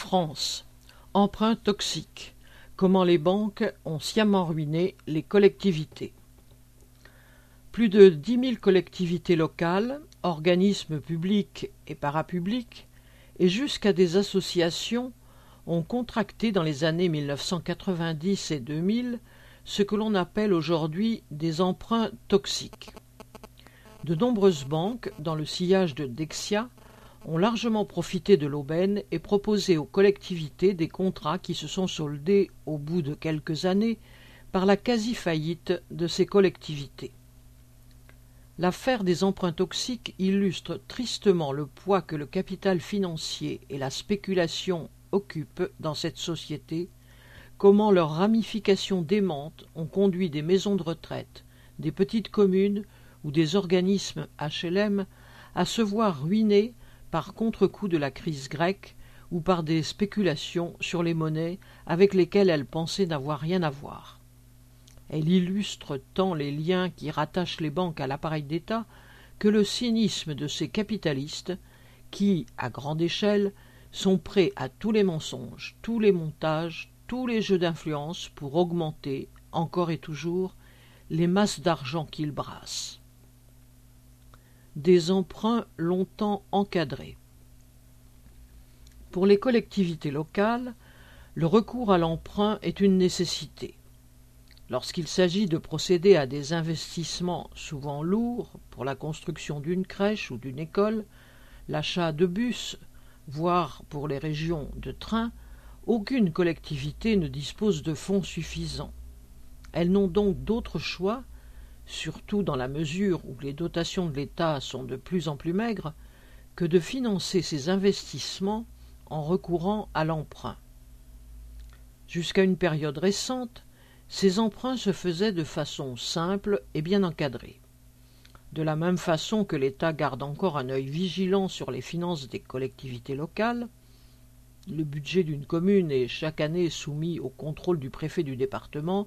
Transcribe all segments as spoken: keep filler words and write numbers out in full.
France. Emprunt toxique. Comment les banques ont sciemment ruiné les collectivités. Plus de dix mille collectivités locales, organismes publics et parapublics, et jusqu'à des associations ont contracté dans les années mille neuf cent quatre-vingt-dix et deux mille ce que l'on appelle aujourd'hui des emprunts toxiques. De nombreuses banques, dans le sillage de Dexia, ont largement profité de l'aubaine et proposé aux collectivités des contrats qui se sont soldés au bout de quelques années par la quasi-faillite de ces collectivités. L'affaire des emprunts toxiques illustre tristement le poids que le capital financier et la spéculation occupent dans cette société, comment leurs ramifications démentes ont conduit des maisons de retraite, des petites communes ou des organismes H L M à se voir ruinés par contre-coup de la crise grecque ou par des spéculations sur les monnaies avec lesquelles elles pensaient n'avoir rien à voir. Elle illustre tant les liens qui rattachent les banques à l'appareil d'État que le cynisme de ces capitalistes qui, à grande échelle, sont prêts à tous les mensonges, tous les montages, tous les jeux d'influence pour augmenter, encore et toujours, les masses d'argent qu'ils brassent. Des emprunts longtemps encadrés. Pour les collectivités locales, le recours à l'emprunt est une nécessité. Lorsqu'il s'agit de procéder à des investissements souvent lourds pour la construction d'une crèche ou d'une école, l'achat de bus, voire pour les régions de trains, aucune collectivité ne dispose de fonds suffisants. Elles n'ont donc d'autre choix, surtout dans la mesure où les dotations de l'État sont de plus en plus maigres, que de financer ces investissements en recourant à l'emprunt. Jusqu'à une période récente, ces emprunts se faisaient de façon simple et bien encadrée. De la même façon que l'État garde encore un œil vigilant sur les finances des collectivités locales, le budget d'une commune est chaque année soumis au contrôle du préfet du département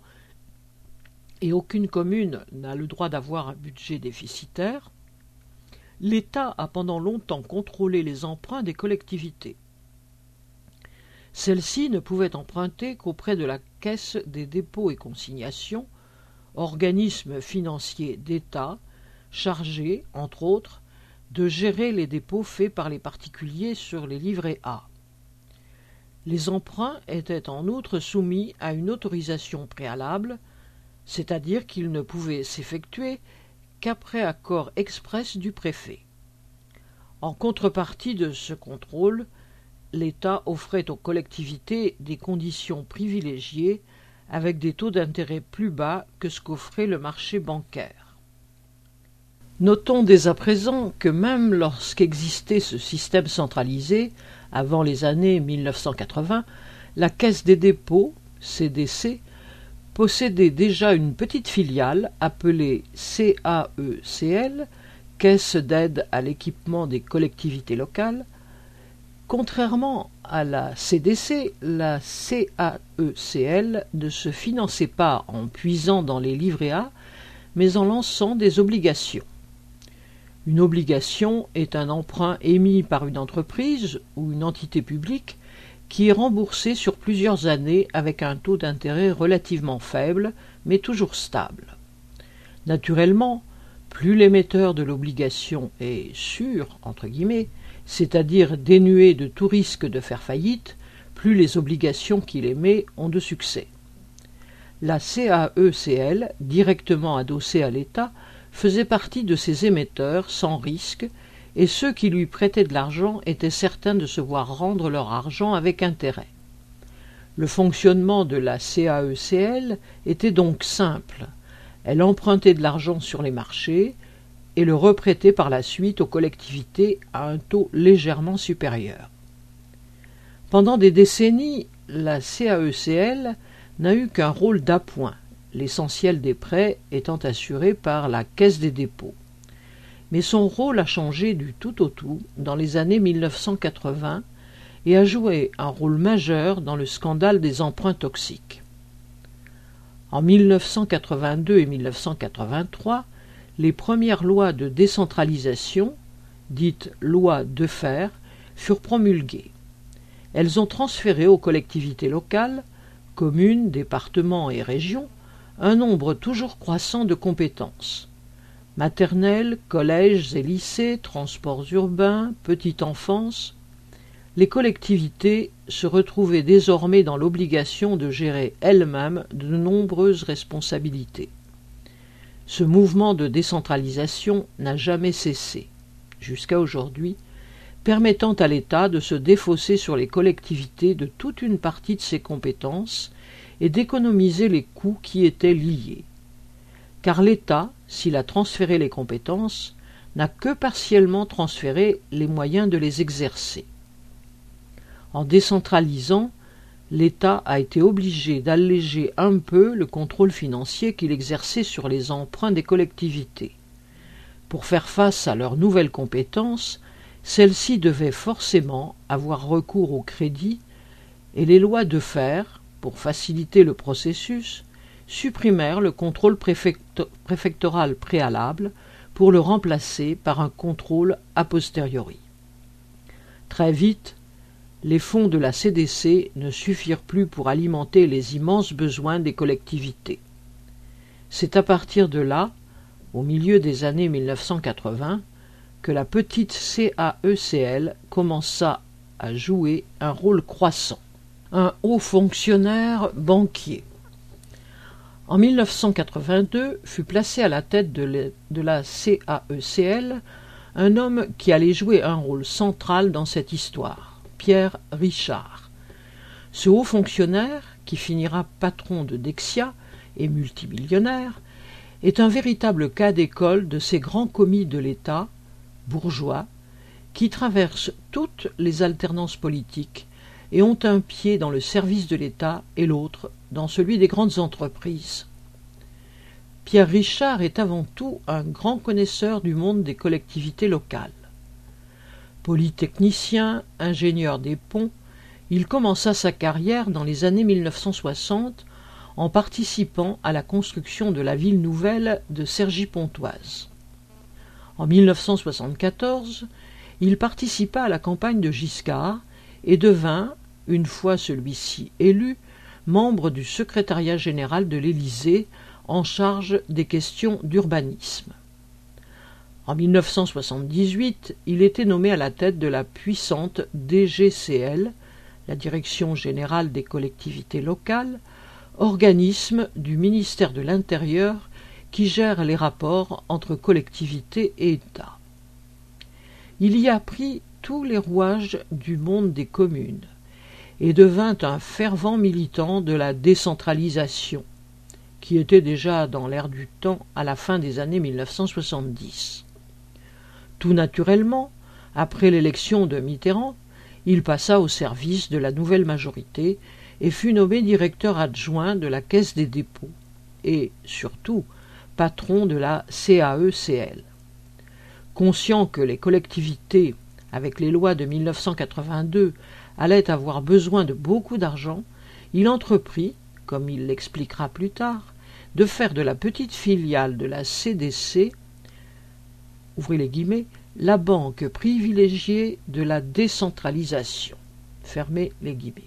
et aucune commune n'a le droit d'avoir un budget déficitaire, l'État a pendant longtemps contrôlé les emprunts des collectivités. Celles-ci ne pouvaient emprunter qu'auprès de la Caisse des dépôts et consignations, organisme financier d'État chargé, entre autres, de gérer les dépôts faits par les particuliers sur les livrets A. Les emprunts étaient en outre soumis à une autorisation préalable, c'est-à-dire qu'ils ne pouvaient s'effectuer qu'après accord express du préfet. En contrepartie de ce contrôle, l'État offrait aux collectivités des conditions privilégiées avec des taux d'intérêt plus bas que ce qu'offrait le marché bancaire. Notons dès à présent que même lorsqu'existait ce système centralisé, avant les années mille neuf cent quatre-vingts, la Caisse des dépôts, C D C, possédait déjà une petite filiale appelée C A E C L, Caisse d'aide à l'équipement des collectivités locales. Contrairement à la C D C, la C A E C L ne se finançait pas en puisant dans les livrets A, mais en lançant des obligations. Une obligation est un emprunt émis par une entreprise ou une entité publique qui est remboursé sur plusieurs années avec un taux d'intérêt relativement faible, mais toujours stable. Naturellement, plus l'émetteur de l'obligation est sûr, entre guillemets, c'est-à-dire dénué de tout risque de faire faillite, plus les obligations qu'il émet ont de succès. La C A E C L, directement adossée à l'État, faisait partie de ces émetteurs sans risque, et ceux qui lui prêtaient de l'argent étaient certains de se voir rendre leur argent avec intérêt. Le fonctionnement de la C A E C L était donc simple. Elle empruntait de l'argent sur les marchés et le reprêtait par la suite aux collectivités à un taux légèrement supérieur. Pendant des décennies, la C A E C L n'a eu qu'un rôle d'appoint, l'essentiel des prêts étant assuré par la Caisse des dépôts. Mais son rôle a changé du tout au tout dans les années mille neuf cent quatre-vingts et a joué un rôle majeur dans le scandale des emprunts toxiques. En mille neuf cent quatre-vingt-deux et mille neuf cent quatre-vingt-trois, les premières lois de décentralisation, dites lois Defferre, furent promulguées. elles ont transféré aux collectivités locales, communes, départements et régions, un nombre toujours croissant de compétences. Maternelle, collèges et lycées, transports urbains, petite enfance, les collectivités se retrouvaient désormais dans l'obligation de gérer elles-mêmes de nombreuses responsabilités. Ce mouvement de décentralisation n'a jamais cessé, jusqu'à aujourd'hui, permettant à l'État de se défausser sur les collectivités de toute une partie de ses compétences et d'économiser les coûts qui étaient liés. Car l'État, s'il a transféré les compétences, n'a que partiellement transféré les moyens de les exercer. En décentralisant, l'État a été obligé d'alléger un peu le contrôle financier qu'il exerçait sur les emprunts des collectivités. Pour faire face à leurs nouvelles compétences, celles-ci devaient forcément avoir recours au crédit, et les lois de fer, pour faciliter le processus, supprimèrent le contrôle préfect- préfectoral préalable pour le remplacer par un contrôle a posteriori. Très vite, les fonds de la C D C ne suffirent plus pour alimenter les immenses besoins des collectivités. C'est à partir de là, au milieu des années mille neuf cent quatre-vingts, que la petite C A E C L commença à jouer un rôle croissant. Un haut fonctionnaire banquier. En mille neuf cent quatre-vingt-deux fut placé à la tête de la C A E C L un homme qui allait jouer un rôle central dans cette histoire. Pierre Richard. Ce haut fonctionnaire, qui finira patron de Dexia et multimillionnaire, est un véritable cas d'école de ces grands commis de l'État, bourgeois, qui traversent toutes les alternances politiques et ont un pied dans le service de l'État et l'autre dans celui des grandes entreprises. Pierre Richard est avant tout un grand connaisseur du monde des collectivités locales. Polytechnicien, ingénieur des ponts, il commença sa carrière dans les années mille neuf cent soixante en participant à la construction de la ville nouvelle de Cergy-Pontoise. En mille neuf cent soixante-quatorze, il participa à la campagne de Giscard et devint, une fois celui-ci élu, membre du secrétariat général de l'Élysée en charge des questions d'urbanisme. En mille neuf cent soixante-dix-huit, il était nommé à la tête de la puissante D G C L, la Direction générale des collectivités locales, organisme du ministère de l'Intérieur qui gère les rapports entre collectivités et État. Il y apprit tous les rouages du monde des communes et devint un fervent militant de la décentralisation, qui était déjà dans l'air du temps à la fin des années mille neuf cent soixante-dix. Tout naturellement, après l'élection de Mitterrand, il passa au service de la nouvelle majorité et fut nommé directeur adjoint de la Caisse des dépôts et, surtout, patron de la C A E C L. Conscient que les collectivités, avec les lois de mille neuf cent quatre-vingt-deux, allaient avoir besoin de beaucoup d'argent, il entreprit, comme il l'expliquera plus tard, de faire de la petite filiale de la C D C, ouvrez les guillemets, la banque privilégiée de la décentralisation, fermez les guillemets.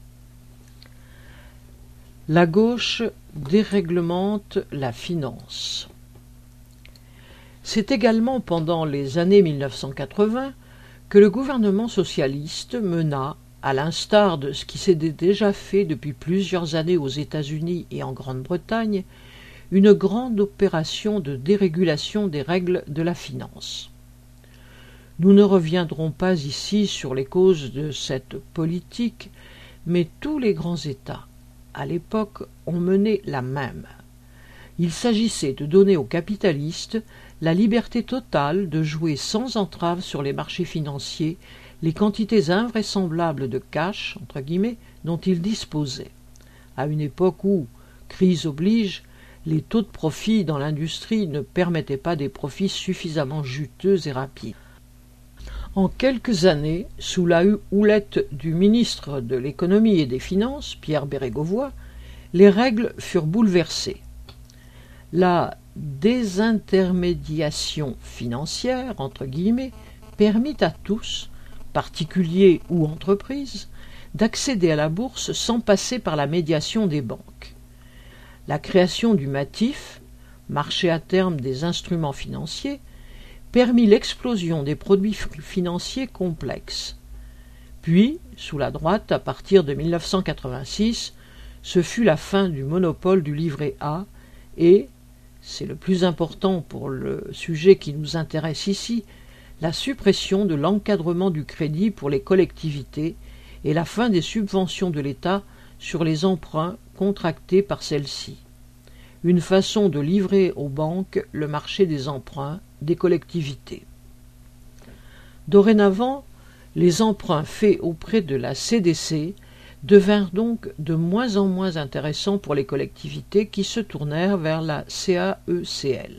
La gauche déréglemente la finance. C'est également pendant les années mille neuf cent quatre-vingts que le gouvernement socialiste mena, à l'instar de ce qui s'était déjà fait depuis plusieurs années aux États-Unis et en Grande-Bretagne, une grande opération de dérégulation des règles de la finance. Nous ne reviendrons pas ici sur les causes de cette politique, mais tous les grands États, à l'époque, ont mené la même. Il s'agissait de donner aux capitalistes la liberté totale de jouer sans entrave sur les marchés financiers les quantités invraisemblables de cash, entre guillemets, dont ils disposaient, à une époque où, crise oblige, les taux de profit dans l'industrie ne permettaient pas des profits suffisamment juteux et rapides. En quelques années, sous la houlette du ministre de l'Économie et des Finances, Pierre Bérégovoy, les règles furent bouleversées. La désintermédiation financière, entre guillemets, permit à tous, particuliers ou entreprises, d'accéder à la bourse sans passer par la médiation des banques. La création du MATIF, marché à terme des instruments financiers, permit l'explosion des produits financiers complexes. Puis, sous la droite, à partir de mille neuf cent quatre-vingt-six, ce fut la fin du monopole du livret A et, c'est le plus important pour le sujet qui nous intéresse ici, la suppression de l'encadrement du crédit pour les collectivités et la fin des subventions de l'État sur les emprunts contractés par celles-ci. Une façon de livrer aux banques le marché des emprunts des collectivités. Dorénavant, les emprunts faits auprès de la C D C devinrent donc de moins en moins intéressants pour les collectivités qui se tournèrent vers la C A E C L.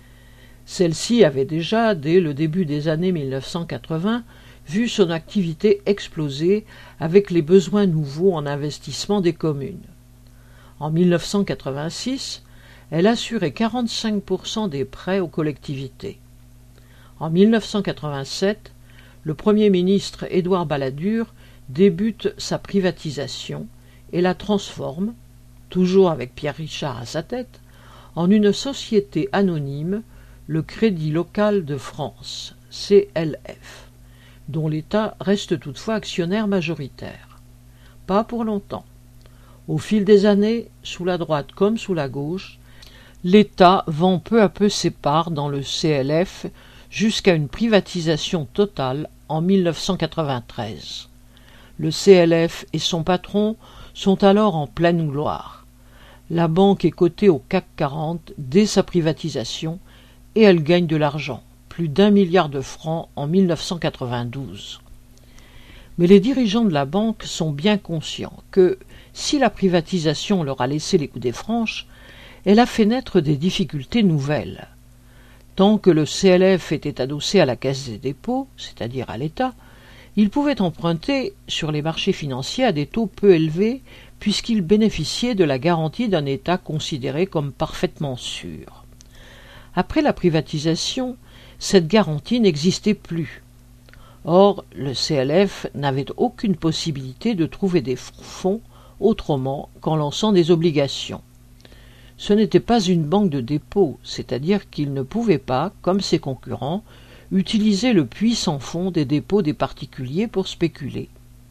Celle-ci avait déjà, dès le début des années mille neuf cent quatre-vingts, vu son activité exploser avec les besoins nouveaux en investissement des communes. En mille neuf cent quatre-vingt-six, elle assurait quarante-cinq pour cent des prêts aux collectivités. En mille neuf cent quatre-vingt-sept, le Premier ministre Édouard Balladur débute sa privatisation et la transforme, toujours avec Pierre Richard à sa tête, en une société anonyme, le Crédit local de France, C L F, dont l'État reste toutefois actionnaire majoritaire. Pas pour longtemps. Au fil des années, sous la droite comme sous la gauche, l'État vend peu à peu ses parts dans le C L F jusqu'à une privatisation totale en mille neuf cent quatre-vingt-treize. Le C L F et son patron sont alors en pleine gloire. La banque est cotée au C A C quarante dès sa privatisation et elle gagne de l'argent, plus d'un milliard de francs en mille neuf cent quatre-vingt-douze. Mais les dirigeants de la banque sont bien conscients que, si la privatisation leur a laissé les coudées franches, elle a fait naître des difficultés nouvelles. Tant que le C L F était adossé à la Caisse des dépôts, c'est-à-dire à l'État, il pouvait emprunter sur les marchés financiers à des taux peu élevés puisqu'il bénéficiait de la garantie d'un État considéré comme parfaitement sûr. Après la privatisation, cette garantie n'existait plus. Or, le C L F n'avait aucune possibilité de trouver des fonds autrement qu'en lançant des obligations. Ce n'était pas une banque de dépôt, c'est-à-dire qu'il ne pouvait pas, comme ses concurrents, utiliser le puits sans fond des dépôts des particuliers pour spéculer.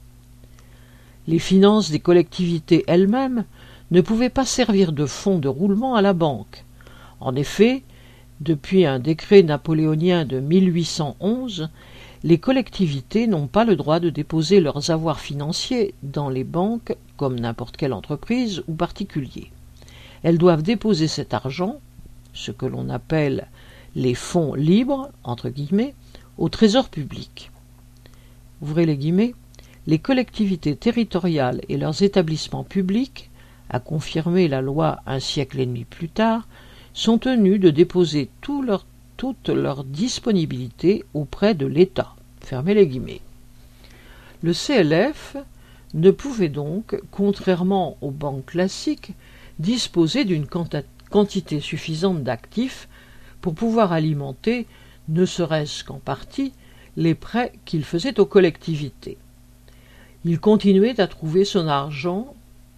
Les finances des collectivités elles-mêmes ne pouvaient pas servir de fonds de roulement à la banque. En effet, depuis un décret napoléonien de mille huit cent onze, les collectivités n'ont pas le droit de déposer leurs avoirs financiers dans les banques, comme n'importe quelle entreprise ou particulier. Elles doivent déposer cet argent, ce que l'on appelle les fonds libres, entre guillemets, au trésor public. Ouvrez les guillemets, les collectivités territoriales et leurs établissements publics, a confirmé la loi un siècle et demi plus tard, sont tenus de déposer tout leur, toute leur disponibilité auprès de l'État. Fermez les guillemets. Le C L F ne pouvait donc, contrairement aux banques classiques, disposer d'une quantité suffisante d'actifs pour pouvoir alimenter, ne serait-ce qu'en partie, les prêts qu'il faisait aux collectivités. Il continuait à trouver son argent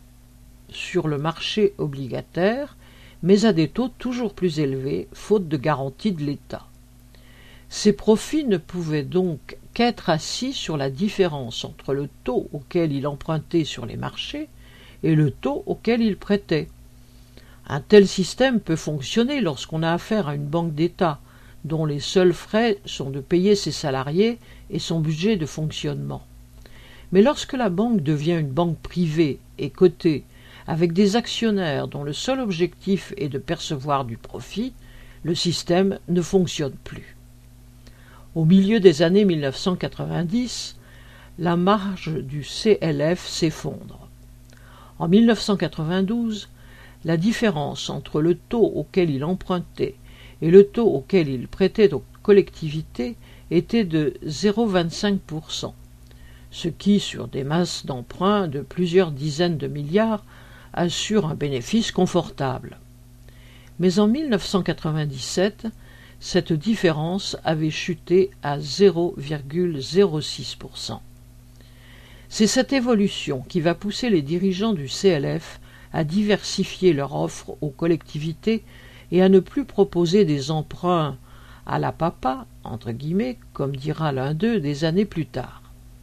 sur le marché obligataire, mais à des taux toujours plus élevés, faute de garantie de l'État. Ses profits ne pouvaient donc qu'être assis sur la différence entre le taux auquel il empruntait sur les marchés et le taux auquel il prêtait. Un tel système peut fonctionner lorsqu'on a affaire à une banque d'État, dont les seuls frais sont de payer ses salariés et son budget de fonctionnement. Mais lorsque la banque devient une banque privée et cotée, avec des actionnaires dont le seul objectif est de percevoir du profit, le système ne fonctionne plus. Au milieu des années mille neuf cent quatre-vingt-dix, la marge du C L F s'effondre. En mille neuf cent quatre-vingt-douze, la différence entre le taux auquel il empruntait et le taux auquel il prêtait aux collectivités était de zéro virgule vingt-cinq pour cent, ce qui, sur des masses d'emprunts de plusieurs dizaines de milliards, assure un bénéfice confortable. Mais en mille neuf cent quatre-vingt-dix-sept, cette différence avait chuté à zéro virgule zéro six pour cent. C'est cette évolution qui va pousser les dirigeants du C L F à diversifier leur offre aux collectivités et à ne plus proposer des emprunts à la papa, entre guillemets, comme dira l'un d'eux des années plus tard.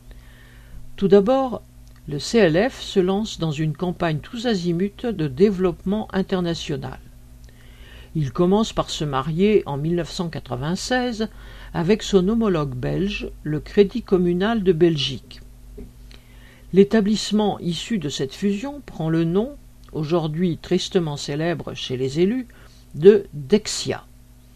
Tout d'abord, le C L F se lance dans une campagne tous azimuts de développement international. Il commence par se marier en mille neuf cent quatre-vingt-seize avec son homologue belge, le Crédit communal de Belgique. L'établissement issu de cette fusion prend le nom, aujourd'hui tristement célèbre chez les élus, de Dexia.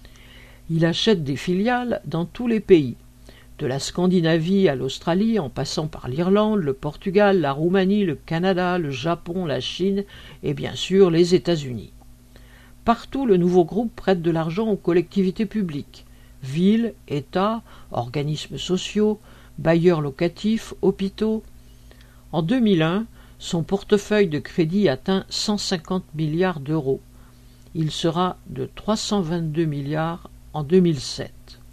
Il achète des filiales dans tous les pays, de la Scandinavie à l'Australie, en passant par l'Irlande, le Portugal, la Roumanie, le Canada, le Japon, la Chine et bien sûr les États-Unis. Partout, le nouveau groupe prête de l'argent aux collectivités publiques, villes, États, organismes sociaux, bailleurs locatifs, hôpitaux. En deux mille un, son portefeuille de crédit atteint cent cinquante milliards d'euros. Il sera de trois cent vingt-deux milliards en deux mille sept.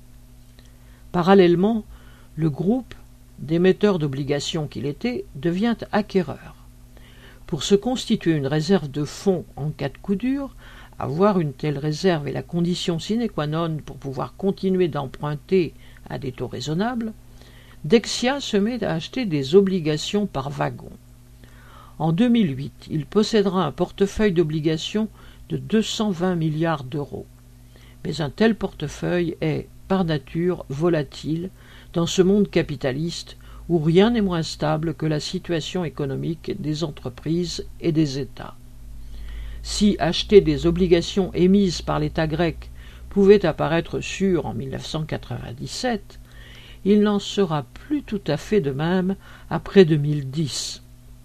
Parallèlement, le groupe, d'émetteur d'obligations qu'il était, devient acquéreur. Pour se constituer une réserve de fonds en cas de coup dur, avoir une telle réserve est la condition sine qua non pour pouvoir continuer d'emprunter à des taux raisonnables, Dexia se met à acheter des obligations par wagon. En deux mille huit, il possédera un portefeuille d'obligations de deux cent vingt milliards d'euros. Mais un tel portefeuille est, par nature, volatile dans ce monde capitaliste où rien n'est moins stable que la situation économique des entreprises et des États. Si acheter des obligations émises par l'État grec pouvait apparaître sûr en mille neuf cent quatre-vingt-dix-sept, il n'en sera plus tout à fait de même après deux mille dix.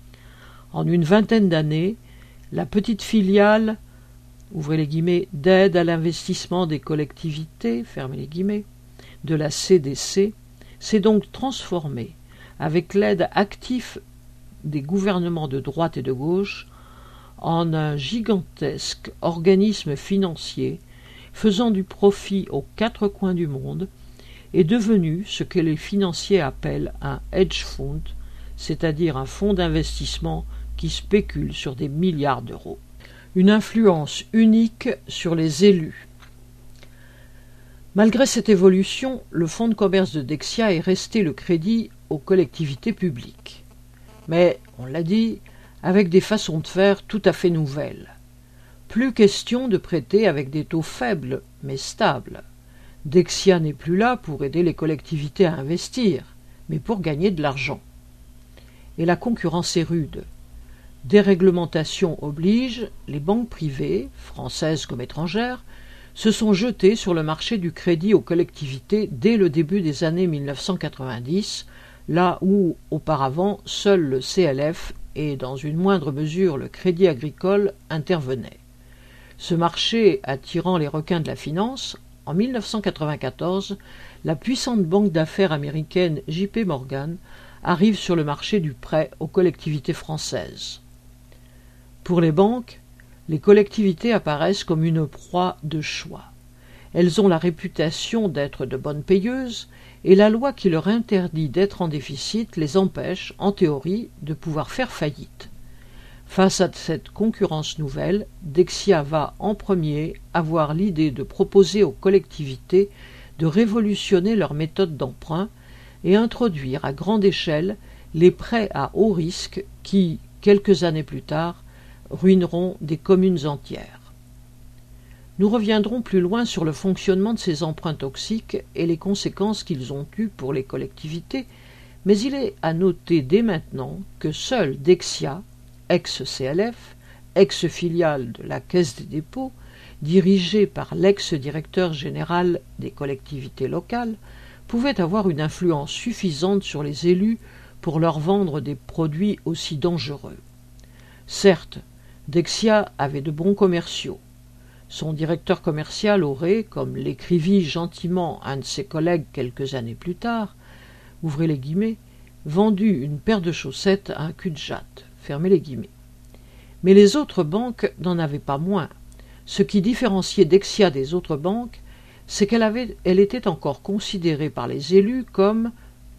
En une vingtaine d'années, la petite filiale, ouvrez les guillemets, d'aide à l'investissement des collectivités, fermez les guillemets, de la C D C, s'est donc transformée, avec l'aide active des gouvernements de droite et de gauche, en un gigantesque organisme financier faisant du profit aux quatre coins du monde, est devenu ce que les financiers appellent un hedge fund, c'est-à-dire un fonds d'investissement qui spécule sur des milliards d'euros. Une influence unique sur les élus. Malgré cette évolution, le fonds de commerce de Dexia est resté le crédit aux collectivités publiques. Mais, on l'a dit, avec des façons de faire tout à fait nouvelles. Plus question de prêter avec des taux faibles, mais stables. Dexia n'est plus là pour aider les collectivités à investir, mais pour gagner de l'argent. Et la concurrence est rude. Déréglementation oblige, les banques privées, françaises comme étrangères, se sont jetées sur le marché du crédit aux collectivités dès le début des années mille neuf cent quatre-vingt-dix, là où, auparavant, seul le C L F et, dans une moindre mesure, le Crédit agricole intervenaient. Ce marché attirant les requins de la finance, en mille neuf cent quatre-vingt-quatorze, la puissante banque d'affaires américaine J P Morgan arrive sur le marché du prêt aux collectivités françaises. Pour les banques, les collectivités apparaissent comme une proie de choix. Elles ont la réputation d'être de bonnes payeuses, et la loi qui leur interdit d'être en déficit les empêche, en théorie, de pouvoir faire faillite. Face à cette concurrence nouvelle, Dexia va en premier avoir l'idée de proposer aux collectivités de révolutionner leur méthode d'emprunt et introduire à grande échelle les prêts à haut risque qui, quelques années plus tard, ruineront des communes entières. Nous reviendrons plus loin sur le fonctionnement de ces emprunts toxiques et les conséquences qu'ils ont eues pour les collectivités, mais il est à noter dès maintenant que seul Dexia, ex-C L F, ex-filiale de la Caisse des dépôts, dirigée par l'ex-directeur général des collectivités locales, pouvait avoir une influence suffisante sur les élus pour leur vendre des produits aussi dangereux. Certes, Dexia avait de bons commerciaux. Son directeur commercial aurait, comme l'écrivit gentiment un de ses collègues quelques années plus tard, ouvrez les guillemets, vendu une paire de chaussettes à un cul-de-jatte, fermez les guillemets. Mais les autres banques n'en avaient pas moins. Ce qui différenciait Dexia des autres banques, c'est qu'elle avait, elle était encore considérée par les élus comme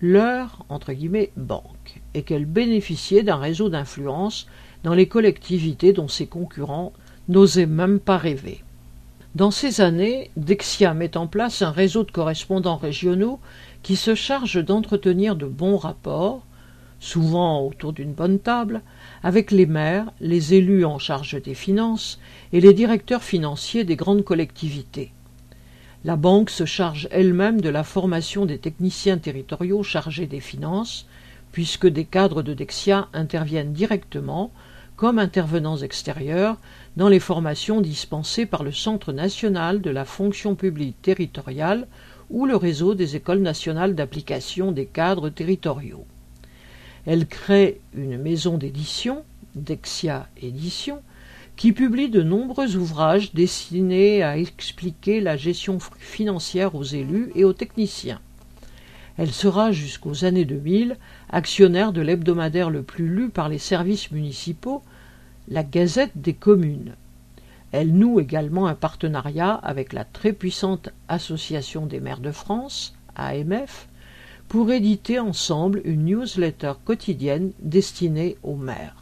leur entre guillemets banque, et qu'elle bénéficiait d'un réseau d'influence dans les collectivités dont ses concurrents n'osaient même pas rêver. Dans ces années, Dexia met en place un réseau de correspondants régionaux qui se charge d'entretenir de bons rapports, souvent autour d'une bonne table, avec les maires, les élus en charge des finances et les directeurs financiers des grandes collectivités. La banque se charge elle-même de la formation des techniciens territoriaux chargés des finances, puisque des cadres de Dexia interviennent directement, comme intervenants extérieurs, dans les formations dispensées par le Centre national de la fonction publique territoriale ou le réseau des écoles nationales d'application des cadres territoriaux. Elle crée une maison d'édition, Dexia Éditions, qui publie de nombreux ouvrages destinés à expliquer la gestion financière aux élus et aux techniciens. Elle sera jusqu'aux années deux mille actionnaire de l'hebdomadaire le plus lu par les services municipaux, la Gazette des communes. Elle noue également un partenariat avec la très puissante Association des maires de France, A M F, pour éditer ensemble une newsletter quotidienne destinée aux maires.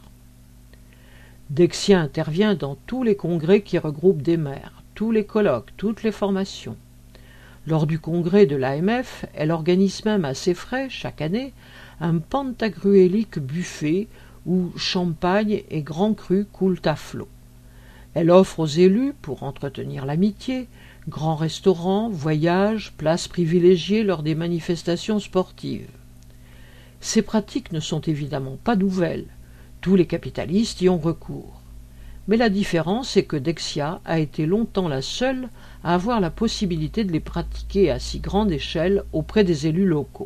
Dexia intervient dans tous les congrès qui regroupent des maires, tous les colloques, toutes les formations. Lors du congrès de l'A M F, elle organise même à ses frais, chaque année, un pantagruélique buffet où champagne et grands crus coulent à flot. Elle offre aux élus, pour entretenir l'amitié, grands restaurants, voyages, places privilégiées lors des manifestations sportives. Ces pratiques ne sont évidemment pas nouvelles. Tous les capitalistes y ont recours. Mais la différence est que Dexia a été longtemps la seule à avoir la possibilité de les pratiquer à si grande échelle auprès des élus locaux.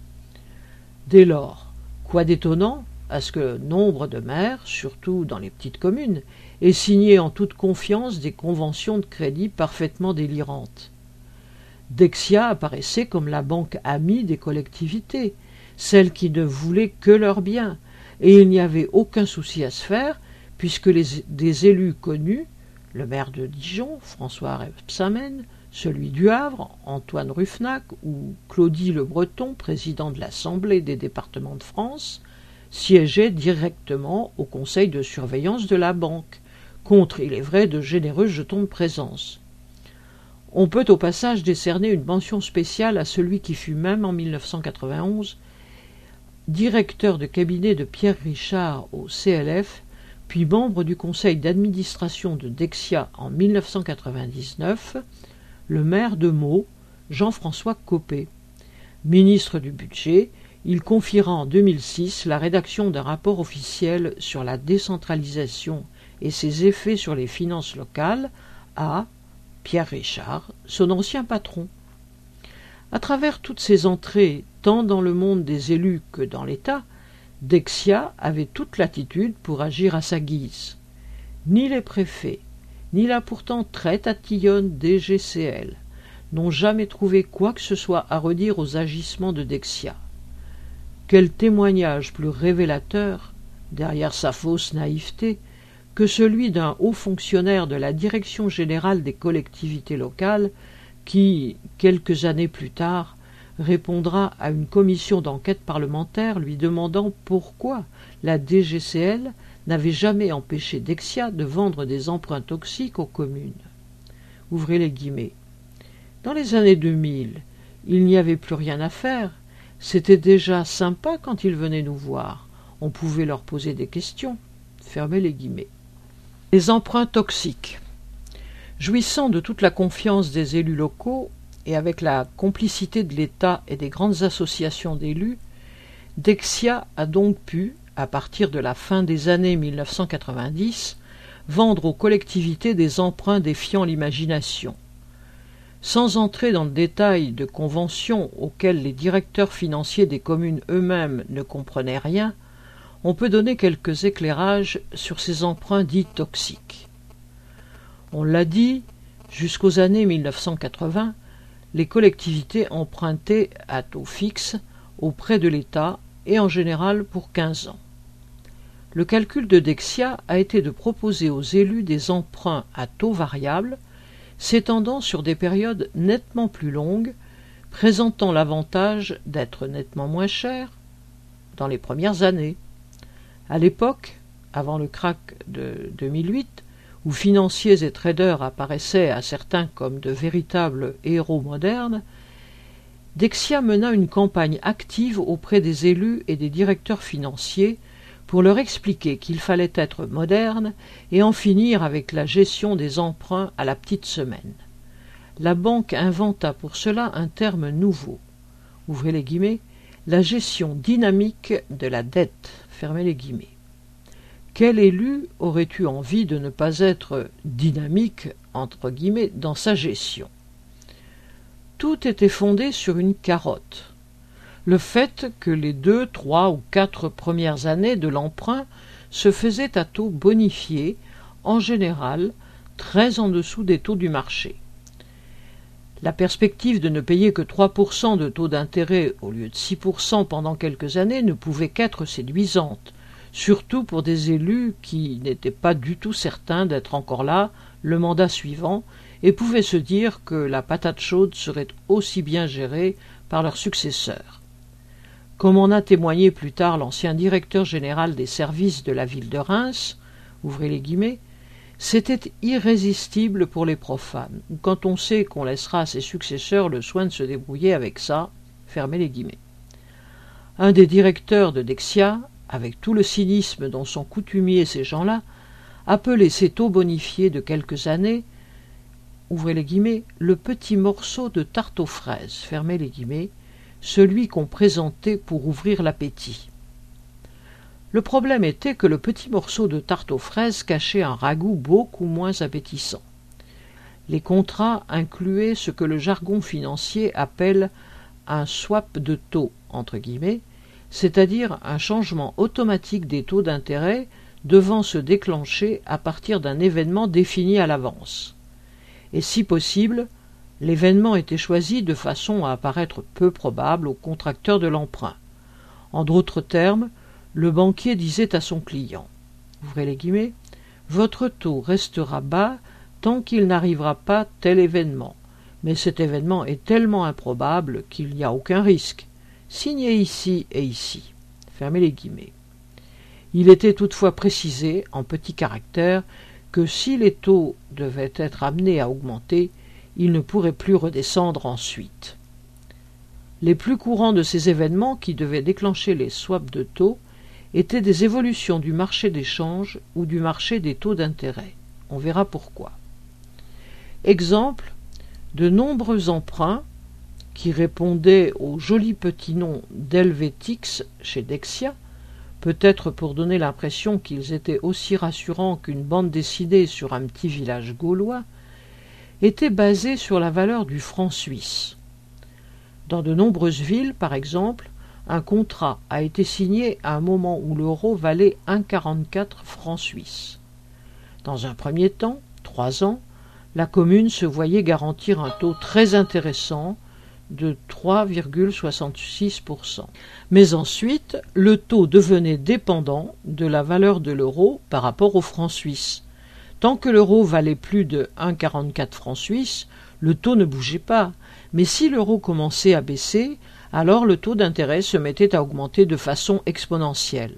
Dès lors, quoi d'étonnant à ce que nombre de maires, surtout dans les petites communes, aient signé en toute confiance des conventions de crédit parfaitement délirantes. Dexia apparaissait comme la banque amie des collectivités, celle qui ne voulait que leur bien, et il n'y avait aucun souci à se faire, puisque les, des élus connus, le maire de Dijon, François Rebsamen, celui du Havre, Antoine Ruffnac, ou Claudie Le Breton, président de l'Assemblée des départements de France, siégeaient directement au conseil de surveillance de la banque, contre, il est vrai, de généreux jetons de présence. On peut au passage décerner une mention spéciale à celui qui fut même en mille neuf cent quatre-vingt-onze directeur de cabinet de Pierre Richard au C L F, puis membre du conseil d'administration de Dexia en mille neuf cent quatre-vingt-dix-neuf, le maire de Meaux, Jean-François Copé. Ministre du Budget, il confiera en deux mille six la rédaction d'un rapport officiel sur la décentralisation et ses effets sur les finances locales à Pierre Richard, son ancien patron. À travers toutes ces entrées, tant dans le monde des élus que dans l'État, Dexia avait toute latitude pour agir à sa guise. Ni les préfets, ni la pourtant très tatillonne D G C L n'ont jamais trouvé quoi que ce soit à redire aux agissements de Dexia. Quel témoignage plus révélateur, derrière sa fausse naïveté, que celui d'un haut fonctionnaire de la Direction générale des collectivités locales qui, quelques années plus tard, répondra à une commission d'enquête parlementaire lui demandant pourquoi la D G C L n'avait jamais empêché Dexia de vendre des emprunts toxiques aux communes. Ouvrez les guillemets. Dans les années deux mille, il n'y avait plus rien à faire. C'était déjà sympa quand ils venaient nous voir. On pouvait leur poser des questions. Fermez les guillemets. Les emprunts toxiques. Jouissant de toute la confiance des élus locaux et avec la complicité de l'État et des grandes associations d'élus, Dexia a donc pu, à partir de la fin des années mille neuf cent quatre-vingt-dix, vendre aux collectivités des emprunts défiant l'imagination. Sans entrer dans le détail de conventions auxquelles les directeurs financiers des communes eux-mêmes ne comprenaient rien, on peut donner quelques éclairages sur ces emprunts dits toxiques. On l'a dit, jusqu'aux années mille neuf cent quatre-vingts, les collectivités empruntaient à taux fixe auprès de l'État et en général pour quinze ans. Le calcul de Dexia a été de proposer aux élus des emprunts à taux variable, s'étendant sur des périodes nettement plus longues, présentant l'avantage d'être nettement moins cher dans les premières années. À l'époque, avant le krach de deux mille huit, où financiers et traders apparaissaient à certains comme de véritables héros modernes, Dexia mena une campagne active auprès des élus et des directeurs financiers pour leur expliquer qu'il fallait être moderne et en finir avec la gestion des emprunts à la petite semaine. La banque inventa pour cela un terme nouveau, ouvrez les guillemets, la gestion dynamique de la dette, fermez les guillemets. Quel élu aurait eu envie de ne pas être dynamique, entre guillemets, dans sa gestion? Tout était fondé sur une carotte. Le fait que les deux, trois ou quatre premières années de l'emprunt se faisaient à taux bonifiés, en général très en dessous des taux du marché. La perspective de ne payer que trois pour cent de taux d'intérêt au lieu de six pour cent pendant quelques années ne pouvait qu'être séduisante, surtout pour des élus qui n'étaient pas du tout certains d'être encore là le mandat suivant et pouvaient se dire que la patate chaude serait aussi bien gérée par leurs successeurs. Comme en a témoigné plus tard l'ancien directeur général des services de la ville de Reims, ouvrez les guillemets, c'était irrésistible pour les profanes, quand on sait qu'on laissera à ses successeurs le soin de se débrouiller avec ça, fermez les guillemets. Un des directeurs de Dexia, avec tout le cynisme dont sont coutumiers ces gens-là, appelait ces taux bonifiés de quelques années, ouvrez les guillemets, le petit morceau de tarte aux fraises, fermez les guillemets, celui qu'on présentait pour ouvrir l'appétit. Le problème était que le petit morceau de tarte aux fraises cachait un ragoût beaucoup moins appétissant. Les contrats incluaient ce que le jargon financier appelle un swap de taux, entre guillemets, c'est-à-dire un changement automatique des taux d'intérêt devant se déclencher à partir d'un événement défini à l'avance. Et si possible, l'événement était choisi de façon à apparaître peu probable au contracteur de l'emprunt. En d'autres termes, le banquier disait à son client, ouvrez les guillemets, « Votre taux restera bas tant qu'il n'arrivera pas tel événement, mais cet événement est tellement improbable qu'il n'y a aucun risque. Signez ici et ici. » Fermez les guillemets. Il était toutefois précisé, en petits caractères, que si les taux devaient être amenés à augmenter, ils ne pourraient plus redescendre ensuite. Les plus courants de ces événements qui devaient déclencher les swaps de taux étaient des évolutions du marché des changes ou du marché des taux d'intérêt. On verra pourquoi. Exemple, de nombreux emprunts qui répondaient au joli petit nom d'Helvétix chez Dexia, peut-être pour donner l'impression qu'ils étaient aussi rassurants qu'une bande dessinée sur un petit village gaulois, étaient basés sur la valeur du franc suisse. Dans de nombreuses villes, par exemple, un contrat a été signé à un moment où l'euro valait un virgule quarante-quatre francs suisses. Dans un premier temps, trois ans, la commune se voyait garantir un taux très intéressant de trois virgule soixante-six pour cent. Mais ensuite, le taux devenait dépendant de la valeur de l'euro par rapport au franc suisse. Tant que l'euro valait plus de un virgule quarante-quatre francs suisses, le taux ne bougeait pas, mais si l'euro commençait à baisser, alors le taux d'intérêt se mettait à augmenter de façon exponentielle.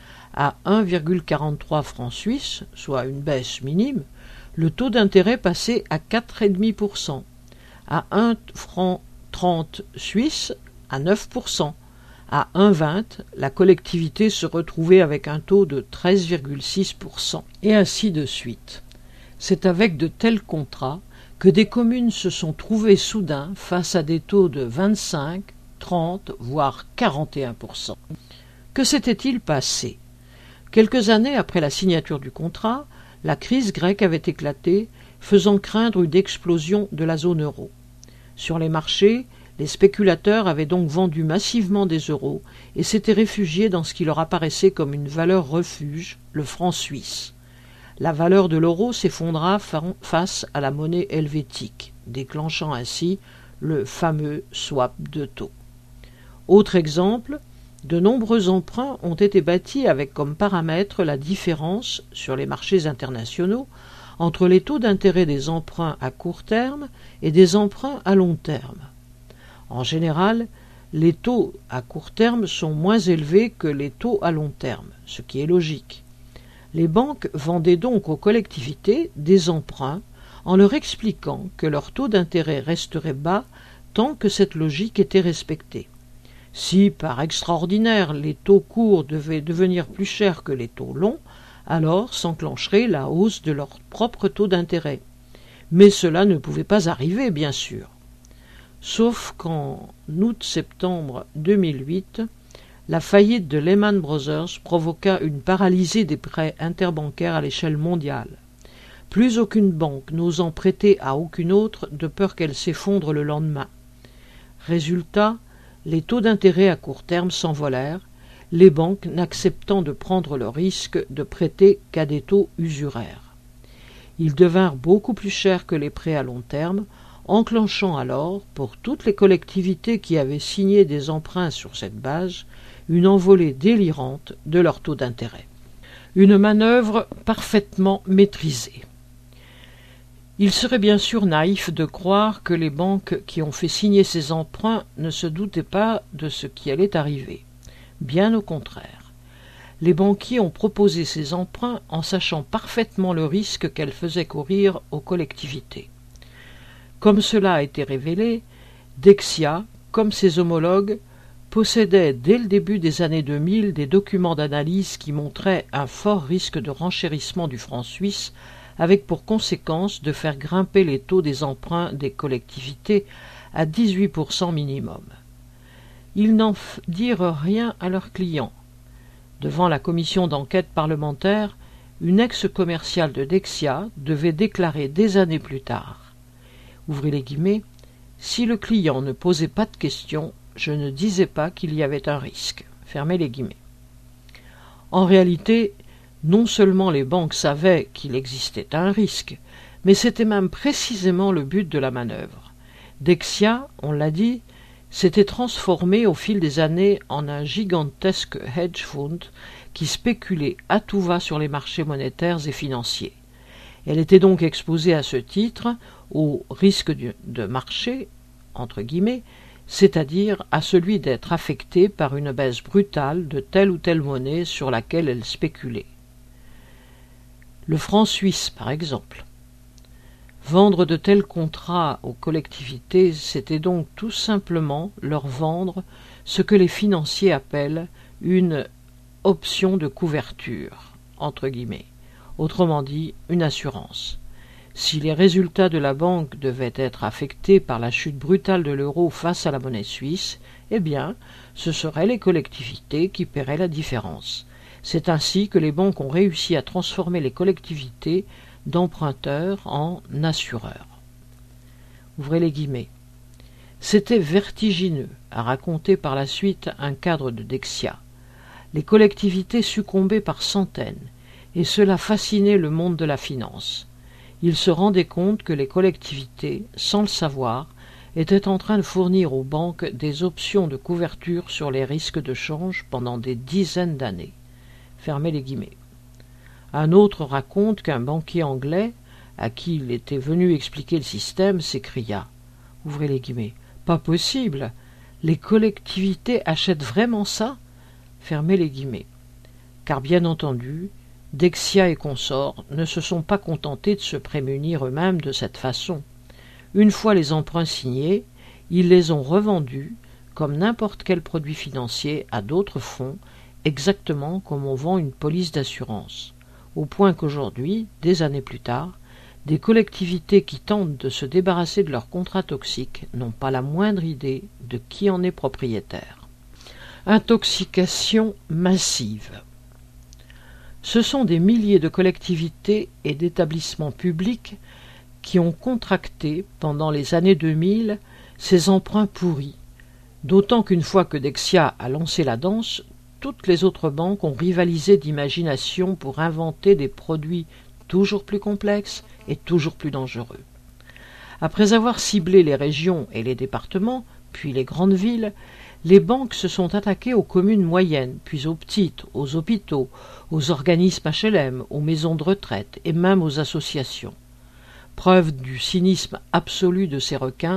À un virgule quarante-trois francs suisses, soit une baisse minime, le taux d'intérêt passait à quatre virgule cinq pour cent, à un franc trente suisse à neuf pour cent, à un virgule vingt, la collectivité se retrouvait avec un taux de treize virgule six pour cent, et ainsi de suite. C'est avec de tels contrats que des communes se sont trouvées soudain face à des taux de vingt-cinq, trente, voire quarante et un pour cent. Que s'était-il passé? Quelques années après la signature du contrat, la crise grecque avait éclaté, faisant craindre une explosion de la zone euro. Sur les marchés, les spéculateurs avaient donc vendu massivement des euros et s'étaient réfugiés dans ce qui leur apparaissait comme une valeur refuge, le franc suisse. La valeur de l'euro s'effondra face à la monnaie helvétique, déclenchant ainsi le fameux swap de taux. Autre exemple, de nombreux emprunts ont été bâtis avec comme paramètre la différence, sur les marchés internationaux, entre les taux d'intérêt des emprunts à court terme et des emprunts à long terme. En général, les taux à court terme sont moins élevés que les taux à long terme, ce qui est logique. Les banques vendaient donc aux collectivités des emprunts en leur expliquant que leur taux d'intérêt resterait bas tant que cette logique était respectée. Si, par extraordinaire, les taux courts devaient devenir plus chers que les taux longs, alors s'enclencherait la hausse de leur propre taux d'intérêt. Mais cela ne pouvait pas arriver, bien sûr. Sauf qu'en août-septembre deux mille huit, la faillite de Lehman Brothers provoqua une paralysie des prêts interbancaires à l'échelle mondiale. Plus aucune banque n'osant prêter à aucune autre de peur qu'elle s'effondre le lendemain. Résultat, les taux d'intérêt à court terme s'envolèrent, les banques n'acceptant de prendre le risque de prêter qu'à des taux usuraires. Ils devinrent beaucoup plus chers que les prêts à long terme, enclenchant alors, pour toutes les collectivités qui avaient signé des emprunts sur cette base, une envolée délirante de leurs taux d'intérêt. Une manœuvre parfaitement maîtrisée. Il serait bien sûr naïf de croire que les banques qui ont fait signer ces emprunts ne se doutaient pas de ce qui allait arriver. Bien au contraire. Les banquiers ont proposé ces emprunts en sachant parfaitement le risque qu'elles faisaient courir aux collectivités. Comme cela a été révélé, Dexia, comme ses homologues, possédait dès le début des années deux mille des documents d'analyse qui montraient un fort risque de renchérissement du franc suisse, avec pour conséquence de faire grimper les taux des emprunts des collectivités à dix-huit pour cent minimum. Ils n'en dirent rien à leurs clients. Devant la commission d'enquête parlementaire, une ex-commerciale de Dexia devait déclarer des années plus tard, ouvrez les guillemets, « Si le client ne posait pas de questions, je ne disais pas qu'il y avait un risque. » Fermez les guillemets. En réalité, non seulement les banques savaient qu'il existait un risque, mais c'était même précisément le but de la manœuvre. Dexia, on l'a dit, s'était transformé au fil des années en un gigantesque hedge fund qui spéculait à tout va sur les marchés monétaires et financiers. Elle était donc exposée à ce titre au risque de marché, entre guillemets, c'est-à-dire à celui d'être affectée par une baisse brutale de telle ou telle monnaie sur laquelle elle spéculait. Le franc suisse, par exemple. Vendre de tels contrats aux collectivités, c'était donc tout simplement leur vendre ce que les financiers appellent une option de couverture, entre guillemets, autrement dit une assurance. Si les résultats de la banque devaient être affectés par la chute brutale de l'euro face à la monnaie suisse, eh bien, ce seraient les collectivités qui paieraient la différence. C'est ainsi que les banques ont réussi à transformer les collectivités d'emprunteurs en assureurs. Ouvrez les guillemets. C'était vertigineux, a raconté par la suite un cadre de Dexia. Les collectivités succombaient par centaines, et cela fascinait le monde de la finance. Ils se rendaient compte que les collectivités, sans le savoir, étaient en train de fournir aux banques des options de couverture sur les risques de change pendant des dizaines d'années. Fermez les guillemets. Un autre raconte qu'un banquier anglais, à qui il était venu expliquer le système, s'écria « Ouvrez les guillemets. Pas possible. Les collectivités achètent vraiment ça ?» Fermez les guillemets. Car bien entendu, Dexia et consorts ne se sont pas contentés de se prémunir eux-mêmes de cette façon. Une fois les emprunts signés, ils les ont revendus, comme n'importe quel produit financier, à d'autres fonds, exactement comme on vend une police d'assurance. Au point qu'aujourd'hui, des années plus tard, des collectivités qui tentent de se débarrasser de leurs contrats toxiques n'ont pas la moindre idée de qui en est propriétaire. Intoxication massive. Ce sont des milliers de collectivités et d'établissements publics qui ont contracté, pendant les années deux mille, ces emprunts pourris, d'autant qu'une fois que Dexia a lancé la danse, toutes les autres banques ont rivalisé d'imagination pour inventer des produits toujours plus complexes et toujours plus dangereux. Après avoir ciblé les régions et les départements, puis les grandes villes, les banques se sont attaquées aux communes moyennes, puis aux petites, aux hôpitaux, aux organismes H L M, aux maisons de retraite et même aux associations. Preuve du cynisme absolu de ces requins,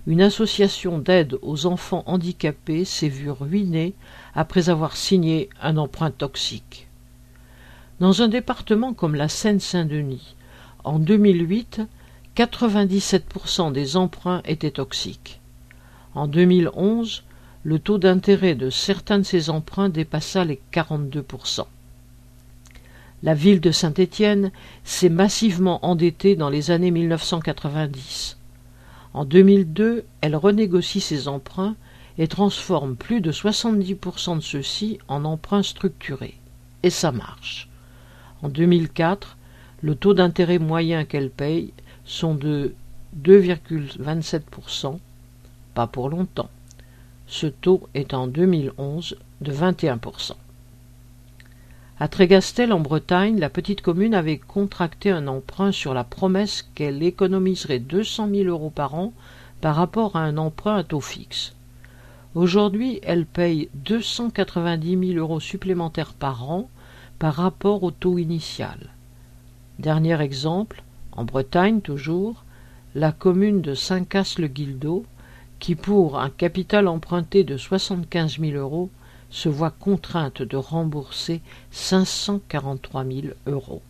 une association d'aide aux enfants handicapés s'est vue ruinée après avoir signé un emprunt toxique. Dans un département comme la Seine-Saint-Denis, en deux mille huit, quatre-vingt-dix-sept pour cent des emprunts étaient toxiques. En deux mille onze, le taux d'intérêt de certains de ces emprunts dépassa les quarante-deux pour cent. La ville de Saint-Étienne s'est massivement endettée dans les années mille neuf cent quatre-vingt-dix. En deux mille deux, elle renégocie ses emprunts et transforme plus de soixante-dix pour cent de ceux-ci en emprunts structurés. Et ça marche. En deux mille quatre, le taux d'intérêt moyen qu'elle paye sont de deux virgule vingt-sept pour cent, pas pour longtemps. Ce taux est en deux mille onze de vingt et un pour cent. À Trégastel, en Bretagne, la petite commune avait contracté un emprunt sur la promesse qu'elle économiserait deux cent mille euros par an par rapport à un emprunt à taux fixe. Aujourd'hui, elle paye deux cent quatre-vingt-dix mille euros supplémentaires par an par rapport au taux initial. Dernier exemple, en Bretagne toujours, la commune de Saint-Cast-le-Guildo, qui pour un capital emprunté de soixante-quinze mille euros, se voit contrainte de rembourser cinq cent quarante-trois mille euros.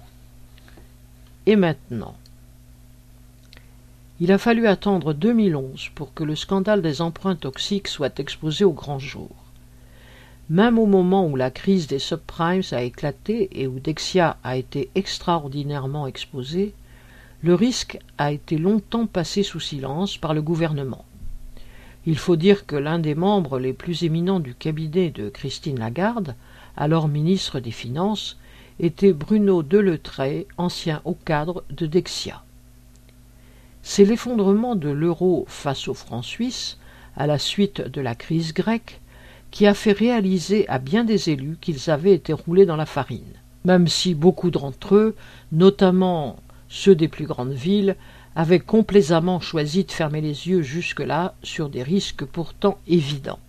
Et maintenant, il a fallu attendre deux mille onze pour que le scandale des emprunts toxiques soit exposé au grand jour. Même au moment où la crise des subprimes a éclaté et où Dexia a été extraordinairement exposé, le risque a été longtemps passé sous silence par le gouvernement. Il faut dire que l'un des membres les plus éminents du cabinet de Christine Lagarde, alors ministre des Finances, était Bruno Deletray, ancien haut cadre de Dexia. C'est l'effondrement de l'euro face au franc suisse, à la suite de la crise grecque, qui a fait réaliser à bien des élus qu'ils avaient été roulés dans la farine, même si beaucoup d'entre eux, notamment ceux des plus grandes villes, avaient complaisamment choisi de fermer les yeux jusque-là sur des risques pourtant évidents.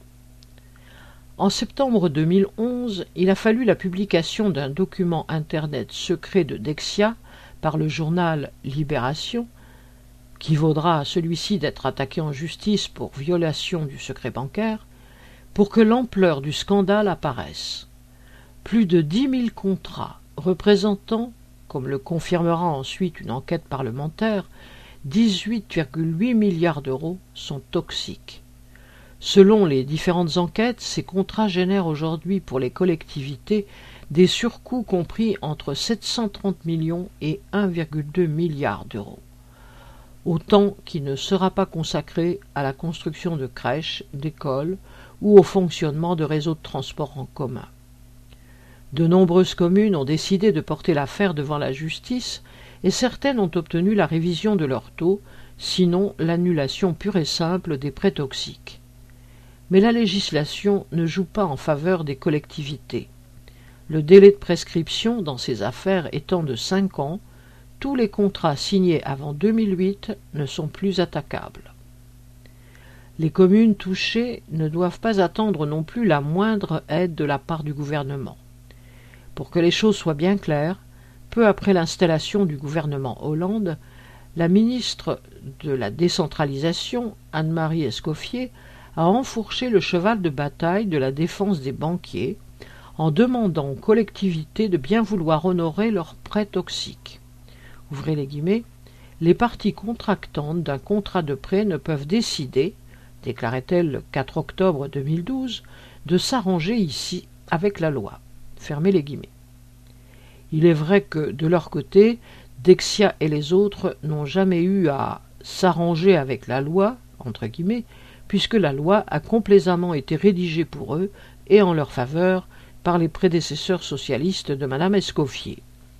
En septembre deux mille onze, il a fallu la publication d'un document Internet secret de Dexia par le journal Libération, qui vaudra à celui-ci d'être attaqué en justice pour violation du secret bancaire, pour que l'ampleur du scandale apparaisse. Plus de dix mille contrats représentant, comme le confirmera ensuite une enquête parlementaire, dix-huit virgule huit milliards d'euros sont toxiques. Selon les différentes enquêtes, ces contrats génèrent aujourd'hui pour les collectivités des surcoûts compris entre sept cent trente millions et un virgule deux milliard d'euros. Autant qui ne sera pas consacré à la construction de crèches, d'écoles ou au fonctionnement de réseaux de transport en commun. De nombreuses communes ont décidé de porter l'affaire devant la justice et certaines ont obtenu la révision de leur taux, sinon l'annulation pure et simple des prêts toxiques. Mais la législation ne joue pas en faveur des collectivités. Le délai de prescription dans ces affaires étant de cinq ans, tous les contrats signés avant deux mille huit ne sont plus attaquables. Les communes touchées ne doivent pas attendre non plus la moindre aide de la part du gouvernement. Pour que les choses soient bien claires, peu après l'installation du gouvernement Hollande, la ministre de la décentralisation, Anne-Marie Escoffier, a enfourché le cheval de bataille de la défense des banquiers en demandant aux collectivités de bien vouloir honorer leurs prêts toxiques. Ouvrez les guillemets, les parties contractantes d'un contrat de prêt ne peuvent décider, déclarait-elle le quatre octobre deux mille douze, de s'arranger ici avec la loi. Fermez les guillemets. Il est vrai que, de leur côté, Dexia et les autres n'ont jamais eu à s'arranger avec la loi, entre guillemets, puisque la loi a complaisamment été rédigée pour eux et en leur faveur par les prédécesseurs socialistes de Madame Escoffier.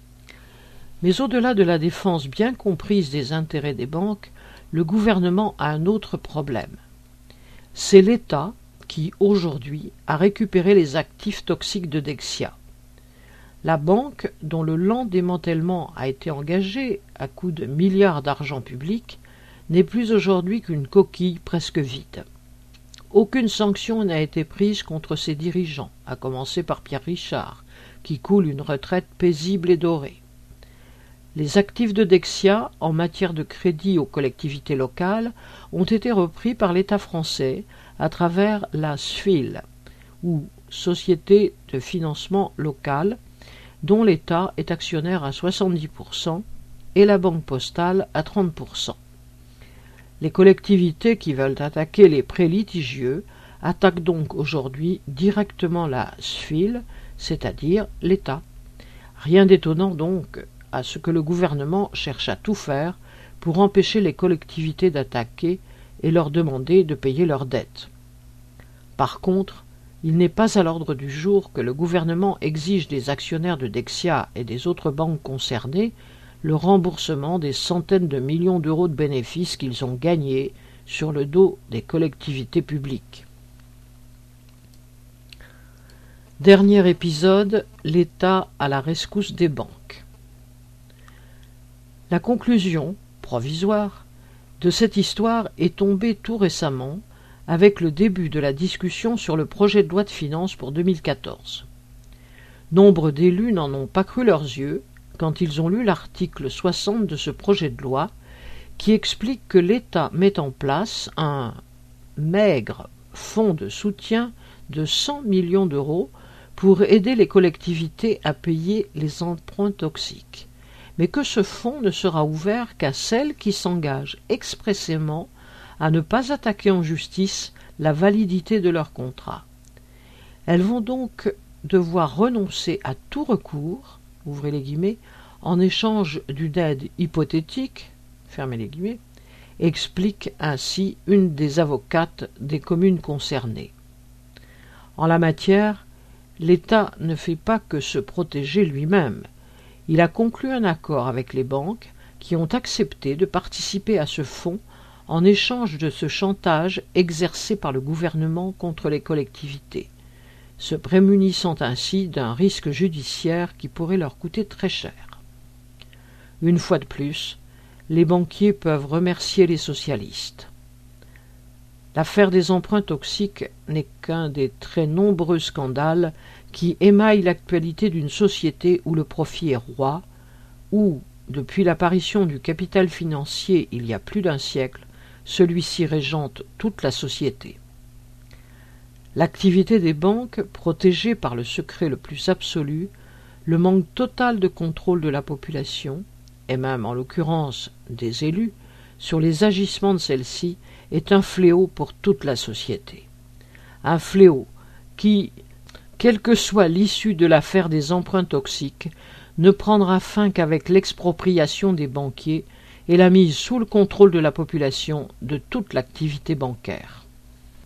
Mais au-delà de la défense bien comprise des intérêts des banques, le gouvernement a un autre problème. C'est l'État qui, aujourd'hui, a récupéré les actifs toxiques de Dexia. La banque, dont le lent démantèlement a été engagé à coups de milliards d'argent public, n'est plus aujourd'hui qu'une coquille presque vide. Aucune sanction n'a été prise contre ses dirigeants, à commencer par Pierre Richard, qui coule une retraite paisible et dorée. Les actifs de Dexia en matière de crédit aux collectivités locales ont été repris par l'État français à travers la S F I L, ou Société de financement local, dont l'État est actionnaire à soixante-dix pour cent et la Banque postale à trente pour cent. Les collectivités qui veulent attaquer les prêts litigieux attaquent donc aujourd'hui directement la S F I L, c'est-à-dire l'État. Rien d'étonnant donc à ce que le gouvernement cherche à tout faire pour empêcher les collectivités d'attaquer et leur demander de payer leurs dettes. Par contre, il n'est pas à l'ordre du jour que le gouvernement exige des actionnaires de Dexia et des autres banques concernées le remboursement des centaines de millions d'euros de bénéfices qu'ils ont gagnés sur le dos des collectivités publiques. Dernier épisode, l'État à la rescousse des banques. La conclusion, provisoire, de cette histoire est tombée tout récemment avec le début de la discussion sur le projet de loi de finances pour deux mille quatorze. Nombre d'élus n'en ont pas cru leurs yeux quand ils ont lu l'article soixante de ce projet de loi qui explique que l'État met en place un maigre fonds de soutien de cent millions d'euros pour aider les collectivités à payer les emprunts toxiques, mais que ce fonds ne sera ouvert qu'à celles qui s'engagent expressément à ne pas attaquer en justice la validité de leur contrat. Elles vont donc devoir renoncer à tout recours, ouvrez les guillemets, en échange d'une aide hypothétique, fermez les guillemets, explique ainsi une des avocates des communes concernées. En la matière, l'État ne fait pas que se protéger lui-même. Il a conclu un accord avec les banques qui ont accepté de participer à ce fonds en échange de ce chantage exercé par le gouvernement contre les collectivités, se prémunissant ainsi d'un risque judiciaire qui pourrait leur coûter très cher. Une fois de plus, les banquiers peuvent remercier les socialistes. L'affaire des emprunts toxiques n'est qu'un des très nombreux scandales qui émaillent l'actualité d'une société où le profit est roi, où, depuis l'apparition du capital financier il y a plus d'un siècle, celui-ci régente toute la société. L'activité des banques, protégée par le secret le plus absolu, le manque total de contrôle de la population, et même en l'occurrence des élus, sur les agissements de celle-ci, est un fléau pour toute la société. Un fléau qui, quelle que soit l'issue de l'affaire des emprunts toxiques, ne prendra fin qu'avec l'expropriation des banquiers et la mise sous le contrôle de la population de toute l'activité bancaire.